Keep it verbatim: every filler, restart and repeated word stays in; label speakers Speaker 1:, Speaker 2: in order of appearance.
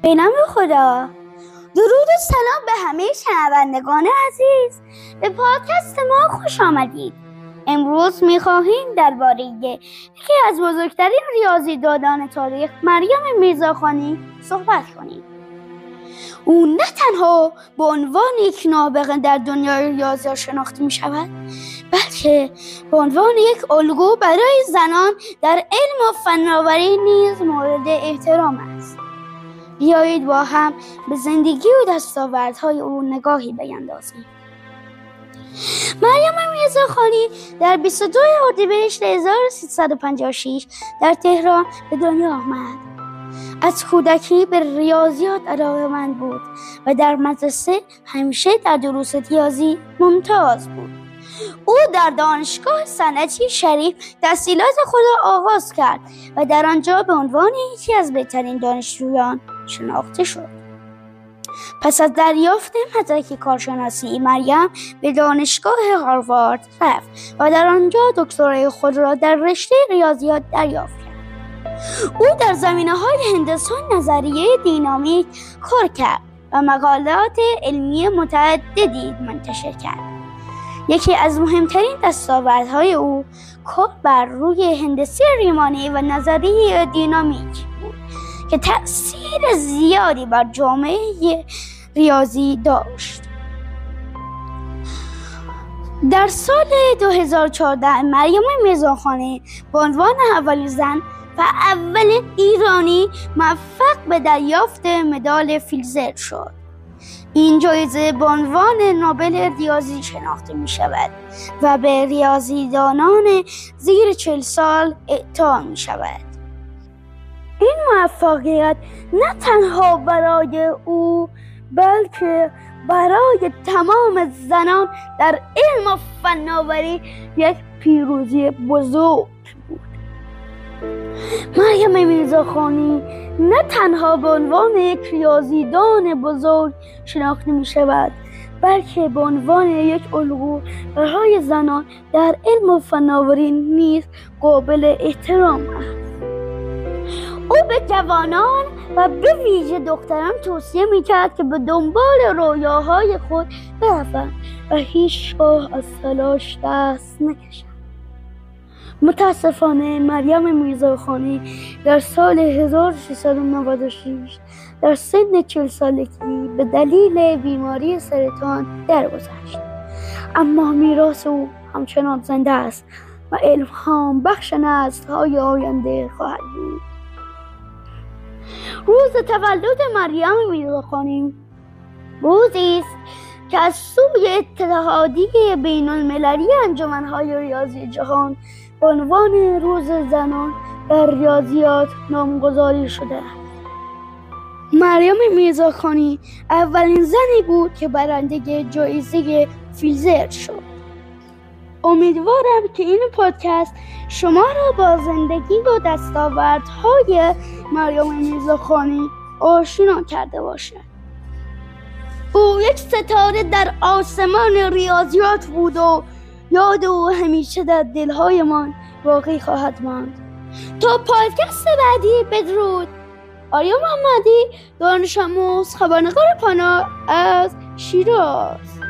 Speaker 1: به نام خدا. درود و سلام به همه شنوندگان عزیز. به پادکست ما خوش آمدید. امروز می‌خواهیم درباره یکی از بزرگترین ریاضیدانان تاریخ، مریم میرزاخانی، صحبت کنیم. او نه تنها به عنوان یک نابغه در دنیای ریاضیات شناخته می شود، بلکه به عنوان یک الگو برای زنان در علم و فناوری نیز مورد احترام است. بیایید با هم به زندگی و دستاوردهای او نگاهی بیندازیم. مریم میرزاخانی در بیست و دوم اردیبهشت هزار و سیصد و پنجاه و شش در تهران به دنیا آمد. از کودکی به ریاضیات علاقه‌مند بود و در مدرسه همیشه در دروس ریاضی ممتاز بود. او در دانشگاه صنعتی شریف تحصیلات خود را آغاز کرد و در آنجا به عنوان یکی از بهترین دانشجویان شناخته شد. پس از دریافت مدرک کارشناسی، مریم به دانشگاه هاروارد رفت و در آنجا دکترای خود را در رشته ریاضیات دریافت کرد. او در زمینه‌های هندسه نظریه دینامیک کار کرد و مقالات علمی متعددی منتشر کرد. یکی از مهمترین دستاوردهای او کار بر روی هندسه ریمانی و نظریه دینامیک بود که تأثیر زیادی بر جامعه ریاضی داشت. در سال دو هزار و چهارده مریم میرزاخانی به عنوان اولین زن و اولین ایرانی موفق به دریافت مدال فیلزر شد. این جایزه به عنوان نوبل ریاضی شناخته می شود و به ریاضیدانان زیر چهل سال اعطا می شود. این موفقیت نه تنها برای او بلکه برای تمام زنان در علم و فناوری یک پیروزی بزرگ بود. مریم میرزاخانی نه تنها به عنوان یک ریاضیدان بزرگ شناخته می شود، بلکه به عنوان یک الگو برای زنان در علم و فناوری نیز قابل احترام است. او به جوانان و به ویژه دختران توصیه می‌کرد که به دنبال رویاهای خود بروند و هیچگاه از تلاش دست نکشند. متاسفانه مریم میرزاخانی در سال هزار و سیصد و نود و شش در سن چهل سالگی به دلیل بیماری سرطان درگذشت، اما میراث او همچنان زنده است و الهام بخش نسل‌های آینده خواهد بود. روز تولد مریم میرزاخانی روزی است که از سوی اتحادیه بین المللی انجمن‌های ریاضی جهان به عنوان روز زنان در ریاضیات نامگذاری شده است. مریم میرزاخانی اولین زنی بود که برنده جایزه فیلزر شد. امیدوارم که این پادکست شما را با زندگی و دستاوردهای مریم میرزاخانی آشنا کرده باشد. او یک ستاره در آسمان ریاضیات بود و یاد او همیشه در دلهایمان باقی خواهد ماند. تا پادکست بعدی، بدرود. آریا محمدی، دانش آموز، خبرنگار پانا از شیراز.